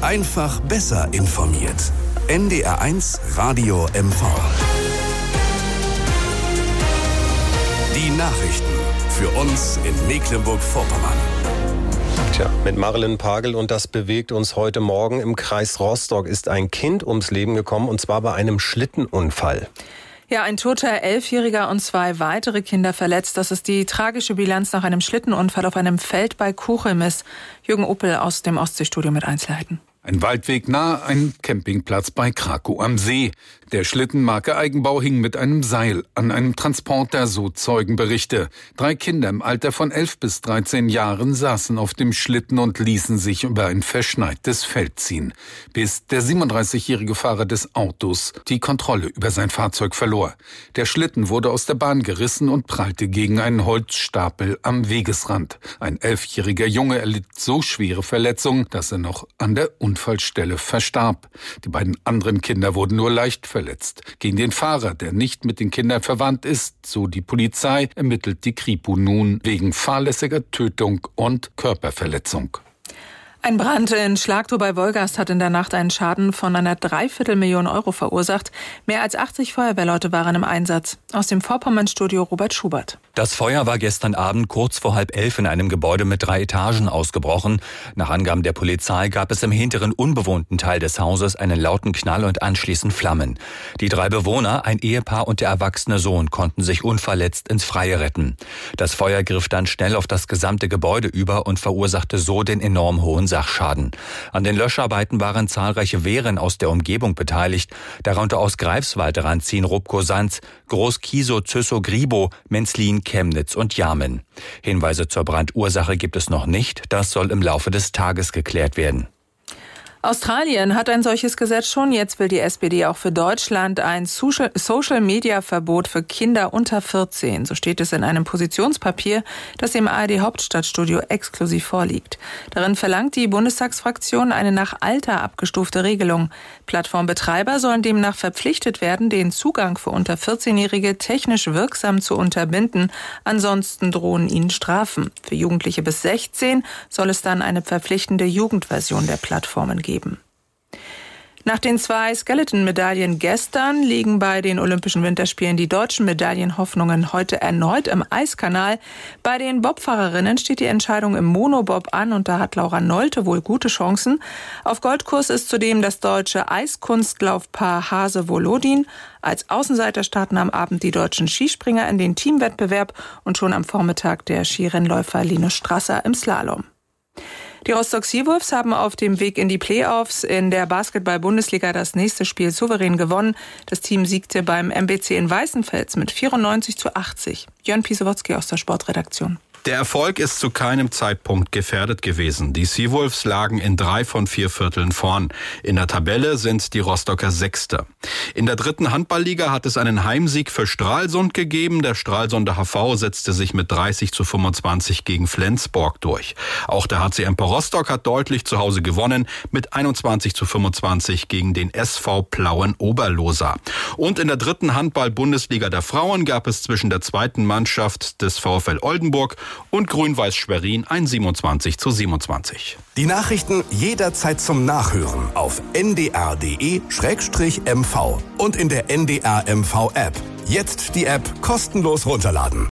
Einfach besser informiert. NDR1 Radio MV. Die Nachrichten für uns in Mecklenburg-Vorpommern. Tja, mit Marilyn Pagel, und das bewegt uns heute Morgen. Im Kreis Rostock ist ein Kind ums Leben gekommen, und zwar bei einem Schlittenunfall. Ja, ein toter 11-Jähriger und 2 weitere Kinder verletzt. Das ist die tragische Bilanz nach einem Schlittenunfall auf einem Feld bei Kuchemis. Jürgen Uppel aus dem Ostseestudio mit Einzelheiten. Ein Waldweg nahe einem Campingplatz bei Krakow am See. Der Schlitten Marke Eigenbau hing mit einem Seil an einem Transporter, so Zeugenberichte. 3 Kinder im Alter von 11 bis 13 Jahren saßen auf dem Schlitten und ließen sich über ein verschneites Feld ziehen, bis der 37-jährige Fahrer des Autos die Kontrolle über sein Fahrzeug verlor. Der Schlitten wurde aus der Bahn gerissen und prallte gegen einen Holzstapel am Wegesrand. Ein 11-jähriger Junge erlitt so schwere Verletzungen, dass er noch an der Unfallstelle verstarb. Die beiden anderen Kinder wurden nur leicht verletzt. Gegen den Fahrer, der nicht mit den Kindern verwandt ist, so die Polizei, ermittelt die Kripo nun wegen fahrlässiger Tötung und Körperverletzung. Ein Brand in Schlagtow bei Wolgast hat in der Nacht einen Schaden von einer 250.000 € verursacht. Mehr als 80 Feuerwehrleute waren im Einsatz. Aus dem Vorpommern-Studio Robert Schubert. Das Feuer war gestern Abend kurz vor 10:30 in einem Gebäude mit 3 Etagen ausgebrochen. Nach Angaben der Polizei gab es im hinteren unbewohnten Teil des Hauses einen lauten Knall und anschließend Flammen. Die 3 Bewohner, ein Ehepaar und der erwachsene Sohn, konnten sich unverletzt ins Freie retten. Das Feuer griff dann schnell auf das gesamte Gebäude über und verursachte so den enorm hohen Sachschaden. An den Löscharbeiten waren zahlreiche Wehren aus der Umgebung beteiligt, darunter aus Greifswald, Randzin, Rubko-Sanz, Groß-Kiesow, Züssow, Gribow, Menzlin, Chemnitz und Jarmen. Hinweise zur Brandursache gibt es noch nicht. Das soll im Laufe des Tages geklärt werden. Australien hat ein solches Gesetz schon. Jetzt will die SPD auch für Deutschland ein Social-Media-Verbot für Kinder unter 14. So steht es in einem Positionspapier, das dem ARD-Hauptstadtstudio exklusiv vorliegt. Darin verlangt die Bundestagsfraktion eine nach Alter abgestufte Regelung. Plattformbetreiber sollen demnach verpflichtet werden, den Zugang für unter 14-Jährige technisch wirksam zu unterbinden. Ansonsten drohen ihnen Strafen. Für Jugendliche bis 16 soll es dann eine verpflichtende Jugendversion der Plattformen geben. Nach den 2 Skeleton-Medaillen gestern liegen bei den Olympischen Winterspielen die deutschen Medaillenhoffnungen heute erneut im Eiskanal. Bei den Bobfahrerinnen steht die Entscheidung im Monobob an und da hat Laura Nolte wohl gute Chancen. Auf Goldkurs ist zudem das deutsche Eiskunstlaufpaar Hase-Volodin. Als Außenseiter starten am Abend die deutschen Skispringer in den Teamwettbewerb und schon am Vormittag der Skirennläufer Linus Strasser im Slalom. Die Rostock Seawolves haben auf dem Weg in die Playoffs in der Basketball-Bundesliga das nächste Spiel souverän gewonnen. Das Team siegte beim MBC in Weißenfels mit 94:80. Jörn Piesewotzki aus der Sportredaktion. Der Erfolg ist zu keinem Zeitpunkt gefährdet gewesen. Die Seawolves lagen in 3 von 4 Vierteln vorn. In der Tabelle sind die Rostocker Sechster. In der 3. Handballliga hat es einen Heimsieg für Stralsund gegeben. Der Stralsunder HV setzte sich mit 30:25 gegen Flensburg durch. Auch der HC Empor Rostock hat deutlich zu Hause gewonnen mit 21:25 gegen den SV Plauen Oberlosa. Und in der 3. Handball-Bundesliga der Frauen gab es zwischen der 2. Mannschaft des VfL Oldenburg und Grün-Weiß Schwerin ein 27:27. Die Nachrichten jederzeit zum Nachhören auf ndr.de/mv und in der NDR MV App. Jetzt die App kostenlos runterladen.